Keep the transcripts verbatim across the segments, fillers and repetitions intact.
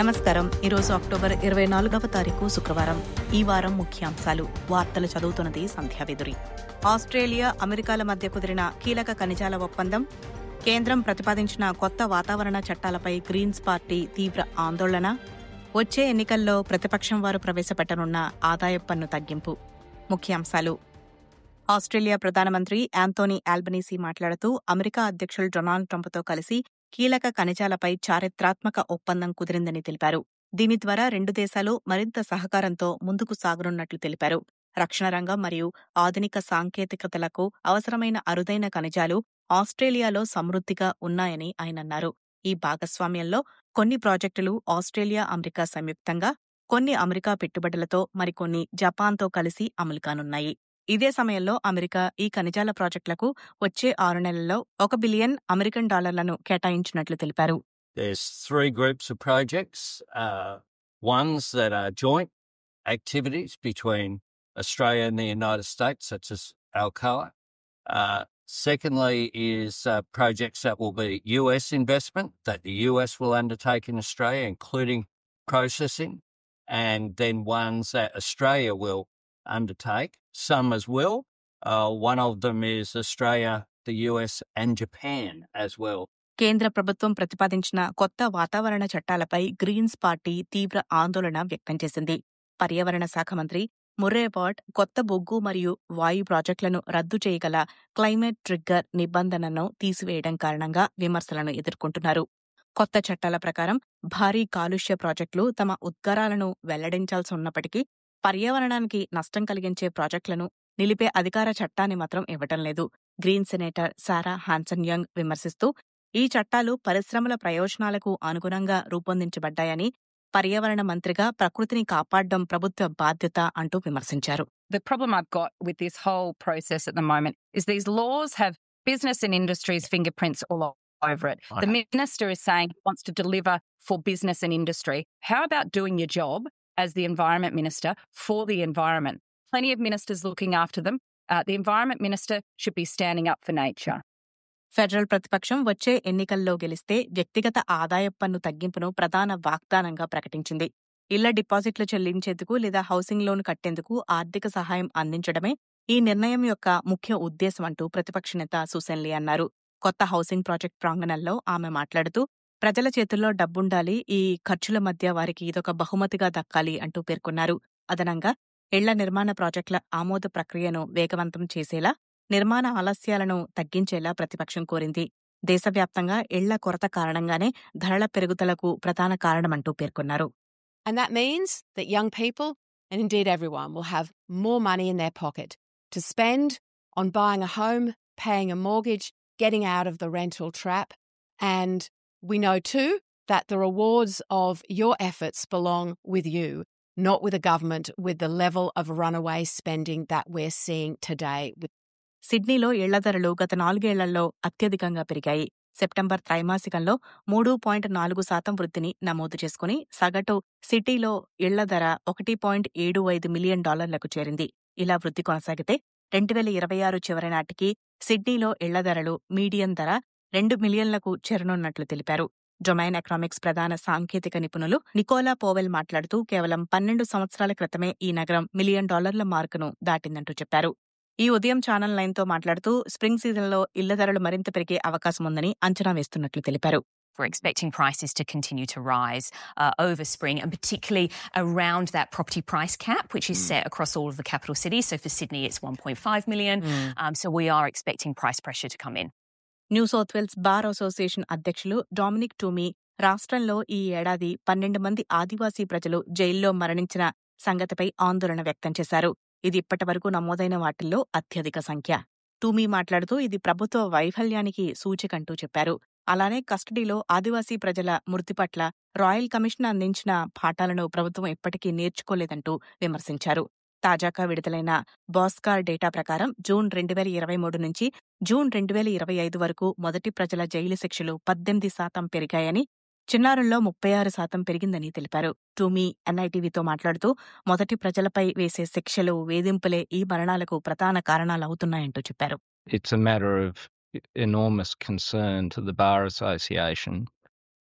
నమస్కారం. ఈరోజు అక్టోబర్ ఇరవై నాలుగవ తారీఖు శుక్రవారం. ఈ వారం ముఖ్యాంశాలు. వార్తలు చదువుతున్నది సంధ్యావేదురి. ఆస్ట్రేలియా, అమెరికాల మధ్య కుదిరిన కీలక ఖనిజాల ఒప్పందం, కేంద్రం ప్రతిపాదించిన కొత్త వాతావరణ చట్టాలపై గ్రీన్స్ పార్టీ తీవ్ర ఆందోళన, వచ్చే ఎన్నికల్లో ప్రతిపక్షం వారు ప్రవేశపెట్టనున్న ఆదాయపు పన్ను తగ్గింపు. ముఖ్యాంశాలు. ఆస్ట్రేలియా ప్రధానమంత్రి యాంథోనీ ఆల్బనీసీ మాట్లాడుతూ అమెరికా అధ్యక్షులు డొనాల్డ్ ట్రంప్తో కలిసి కీలక ఖనిజాలపై చారిత్రాత్మక ఒప్పందం కుదిరిందని తెలిపారు. దీని ద్వారా రెండు దేశాలు మరింత సహకారంతో ముందుకు సాగనున్నట్లు తెలిపారు. రక్షణ రంగం మరియు ఆధునిక సాంకేతికతలకు అవసరమైన అరుదైన ఖనిజాలు ఆస్ట్రేలియాలో సమృద్ధిగా ఉన్నాయని ఆయన అన్నారు. ఈ భాగస్వామ్యంలో కొన్ని ప్రాజెక్టులు ఆస్ట్రేలియా, అమెరికా సంయుక్తంగా, కొన్ని అమెరికా పెట్టుబడులతో, మరికొన్ని జపాన్తో కలిసి అమలు కానున్నాయి. ఇదే సమయంలో అమెరికా ఈ ఖనిజాల ప్రాజెక్టులకు వచ్చే ఆరు నెలల్లో ఒక బిలియన్ అమెరికన్ డాలర్లను కేటాయించినట్లు తెలిపారు. There's three groups of projects, uh, ones that are joint activities between Australia and the United States, such as Alcoa. Uh, secondly is uh, projects that will be U S investment that the U S will undertake in Australia, including processing, and then ones that Australia will undertake, some as well. Uh, one of them is Australia, the U S and Japan as well. కేంద్ర ప్రభుత్వం ప్రతిపాదించిన కొత్త వాతావరణ చట్టాలపై Greens party తీవ్ర ఆందోళన వ్యక్తం చేసింది. పర్యావరణ శాఖ మంత్రి ముర్రే వాట్ కొత్త బొగ్గు మరియు వాయు ప్రాజెక్టులను రద్దు చేయగల క్లైమేట్ ట్రిగ్గర్ నిబంధనను తీసివేయడం కారణంగా విమర్శలను ఎదుర్కొంటున్నారు. కొత్త చట్టాల ప్రకారం భారీ కాలుష్య ప్రాజెక్టులు తమ ఉద్గారాలను వెల్లడించాల్సి ఉన్నప్పటికీ పర్యావరణానికి నష్టం కలిగించే ప్రాజెక్టులను నిలిపే అధికార చట్టాన్ని మాత్రం ఇవ్వటం లేదు. Green senator Sarah Hanson Young విమర్శిస్తూ ఈ చట్టాలు పరిశ్రమల ప్రయోజనాలకు అనుగుణంగా రూపొందించబడ్డాయని, పర్యావరణ మంత్రిగా ప్రకృతిని కాపాడడం ప్రభుత్వ బాధ్యత అంటూ విమర్శించారు. The problem I've got with this whole process at the moment is these laws have business and industry's fingerprints all over it. Okay. The minister is saying he wants to deliver for business and industry. How about doing your job as the environment minister for the environment? Plenty of ministers looking after them. Uh, the environment minister should be standing up for nature. Federal ప్రతిపక్షం వచ్చే ఎన్నికల్లో గెలిస్తే వ్యక్తిగత ఆదాయపు పన్ను తగ్గింపును ప్రధాన వాగ్దానంగా ప్రకటించింది. ఇళ్ల డిపాజిట్లు చెల్లించేందుకు లేదా హౌసింగ్ లోన్ కట్టేందుకు ఆర్థిక సహాయం అందించడమే ఈ నిర్ణయం యొక్క ముఖ్య ఉద్దేశం అంటూ ప్రతిపక్ష నేత సుసెన్ లీ అన్నారు. కొత్త హౌసింగ్ ప్రాజెక్ట్ ప్రాంగణంలో ఆమె మాట్లాడుతూ ప్రజల చేతుల్లో డబ్బుండాలి, ఈ ఖర్చుల మధ్య వారికి ఇదొక బహుమతిగా దక్కాలి అంటూ పేర్కొన్నారు. అదనంగా ఇళ్ల నిర్మాణ ప్రాజెక్టుల ఆమోద ప్రక్రియను వేగవంతం చేసేలా, నిర్మాణ ఆలస్యాలను తగ్గించేలా ప్రతిపక్షం కోరింది. దేశవ్యాప్తంగా ఇళ్ల కొరత కారణంగానే ధరల పెరుగుదలకు ప్రధాన కారణమంటూ పేర్కొన్నారు. And that means that young people, and indeed everyone, will have more money in their pocket to spend on buying a home, paying a mortgage, getting out of the rental trap. And we know too that the rewards of your efforts belong with you, not with a government with the level of runaway spending that we're seeing today. సిడ్నీలో ఇళ్ల ధరలు గత నాలుగేళ్లలో అత్యధికంగా పెరిగాయి. September త్రైమాసికంలో మూడు point నాలుగు శాతం వృద్ధిని నమోదు చేసుకుని సగటు సిటీలో ఇళ్ల ధర ఒకటి పాయింట్ ఏడు ఐదు మిలియన్ డాలర్లకు చేరింది. ఇలా వృద్ధి కొనసాగితే రెండు వేల ఇరవై ఆరు చివరి నాటికి సిడ్నీలో ఇళ్ల ధరలు మీడియన్ ధర రెండు మిలియన్లకు చేరనున్నట్లు తెలిపారు. డొమైన్ ఎకనామిక్స్ ప్రధాన సాంకేతిక నిపుణులు నికోలా పోవెల్ మాట్లాడుతూ కేవలం పన్నెండు సంవత్సరాల క్రితమే ఈ నగరం మిలియన్ డాలర్ల మార్కును దాటిందంటూ చెప్పారు. ఈ ఉదయం ఛానల్ నైన్ తో మాట్లాడుతూ స్ప్రింగ్ సీజన్లో ఇళ్ల ధరలు మరింత పెరిగే అవకాశం ఉందని అంచనా వేస్తున్నట్లు తెలిపారు. We're expecting prices to continue to rise uh, over spring, and particularly around that property price cap, which is mm. set across all of the capital cities. So for Sydney, it's one point five million. Mm. Um, so we are expecting price pressure to come in. New South Wales bar association అధ్యక్షులు Dominic Toomey రాష్ట్రంలో ఈ ఏడాది పన్నెండు మంది ఆదివాసీ ప్రజలు జైల్లో మరణించిన సంగతిపై ఆందోళన వ్యక్తం చేశారు. ఇది ఇప్పటి వరకు నమోదైన వాటిల్లో అత్యధిక సంఖ్య. టూమీ మాట్లాడుతూ ఇది ప్రభుత్వ వైఫల్యానికి సూచికంటూ చెప్పారు. అలానే కస్టడీలో ఆదివాసీ ప్రజల మృతి పట్ల రాయల్ కమిషన్ అందించిన పాఠాలను ప్రభుత్వం ఎప్పటికీ నేర్చుకోలేదంటూ విమర్శించారు. తాజాగా విడుదలైన బాస్కార్ డేటా ప్రకారం జూన్ రెండు వేల ఇరవై మూడు నుంచి జూన్ రెండు వేల ఇరవై ఐదు వరకు మొదటి ప్రజల జైలు శిక్షలు పద్దెనిమిది శాతం పెరిగాయని, చిన్నారుల్లో ముప్పై ఆరు శాతం పెరిగిందని తెలిపారు. టూమీ ఎన్ఐటీవీతో మాట్లాడుతూ మొదటి ప్రజలపై వేసే శిక్షలు, వేధింపులే ఈ మరణాలకు ప్రధాన కారణాలవుతున్నాయంటూ చెప్పారు. It's a matter of enormous concern to the Bar Association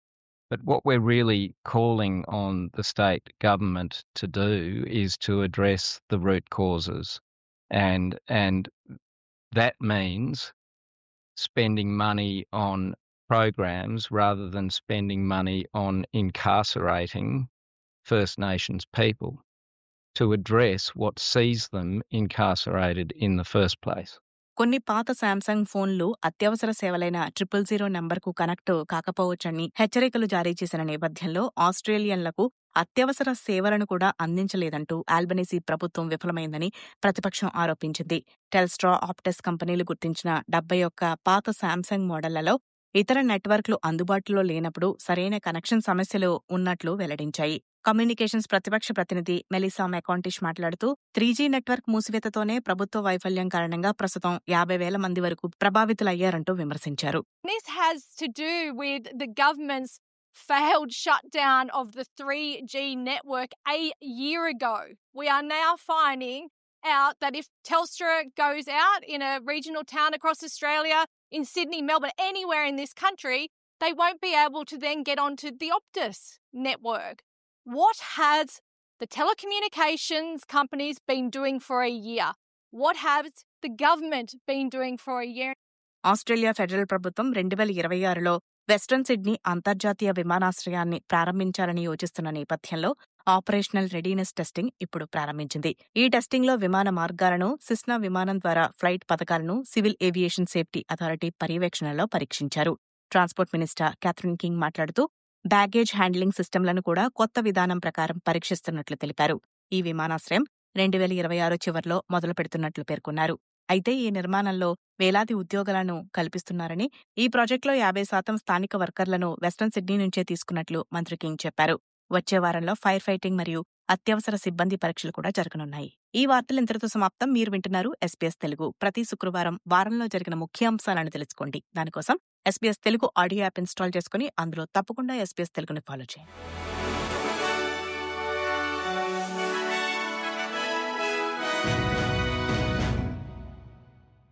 But what we're really calling on the state government to do is to address the root causes. And, and that means spending money on programs rather than spending money on incarcerating First Nations people to address what sees them incarcerated in the first place. కొన్ని పాత Samsung ఫోన్లు అత్యవసర సేవలైన triple zero నంబర్కు connect కాకపోవచ్చని హెచ్చరికలు జారీ చేసిన నేపథ్యంలో ఆస్ట్రేలియన్లకు అత్యవసర సేవలను కూడా అందించలేదంటూ ఆల్బనీసీ ప్రభుత్వం విఫలమైందని ప్రతిపక్షం ఆరోపించింది. టెల్స్ట్రా, ఆప్టెస్ కంపెనీలు గుర్తించిన డెబ్బై ఒక్క పాత శాంసంగ్ మోడళ్లలో ఇతర నెట్వర్క్లు అందుబాటులో లేనప్పుడు సరైన కనెక్షన్ సమస్యలు ఉన్నట్లు వెల్లడించాయి. కమ్యూనికేషన్స్ ప్రతిపక్ష ప్రతినిధి మెలిసా మెకాంటిష్ మాట్లాడుతూ త్రీ జీ నెట్వర్క్ మూసివేతతోనే ప్రభుత్వ వైఫల్యం కారణంగా ప్రస్తుతం యాభై వేల మంది వరకు ప్రభావితులయ్యారంటూ విమర్శించారు. This has to do with the government's failed shutdown of the three G network a year ago. We are now finding out that if Telstra goes out in a regional town across Australia, in Sydney, Melbourne, anywhere in this country, they won't be able to then get onto the Optus network. What has the telecommunications companies been doing for a year? What has the government been doing for a year? Australia federal ప్రభుత్వం రెండు వేల ఇరవై ఆరులో western Sydney అంతర్జాతీయ విమానాశ్రయాన్ని ప్రారంభించాలని యోచిస్తున్న నేపథ్యంలో operational readiness testing ఇప్పుడు ప్రారంభించింది. ఈ టెస్టింగ్లో విమాన మార్గాలను, సిస్నా విమానం ద్వారా ఫ్లైట్ పథకాలను సివిల్ ఏవియేషన్ సేఫ్టీ అథారిటీ పర్యవేక్షణలో పరీక్షించారు. ట్రాన్స్పోర్ట్ మినిస్టర్ క్యాథరిన్ కింగ్ మాట్లాడుతూ బ్యాగేజ్ హ్యాండ్లింగ్ సిస్టమ్లను కూడా కొత్త విధానం ప్రకారం పరీక్షిస్తున్నట్లు తెలిపారు. ఈ విమానాశ్రయం రెండు వేల ఇరవై ఆరు చివరిలో మొదలు పెడుతున్నట్లు పేర్కొన్నారు. అయితే ఈ నిర్మాణంలో వేలాది ఉద్యోగాలను కల్పిస్తున్నారని, ఈ ప్రాజెక్టులో యాభై శాతం స్థానిక వర్కర్లను వెస్ట్రన్ సిడ్నీ నుంచే తీసుకున్నట్లు మంత్రి కింగ్ చెప్పారు. వచ్చే వారంలో ఫైర్ ఫైటింగ్ మరియు అత్యవసర సిబ్బంది పరీక్షలు కూడా జరగనున్నాయి. ఈ వార్తలు ఇంతటితో సమాప్తం. మీరు వింటున్నారు ఎస్బీఎస్ తెలుగు. ప్రతి శుక్రవారం వారంలో జరిగిన ముఖ్యాంశాలను తెలుసుకోండి. దానికోసం SBS Telugu audio app install చేసుకుని అందులో తప్పకుండా ఎస్బీఎస్ తెలుగుని ఫాలో చేయండి.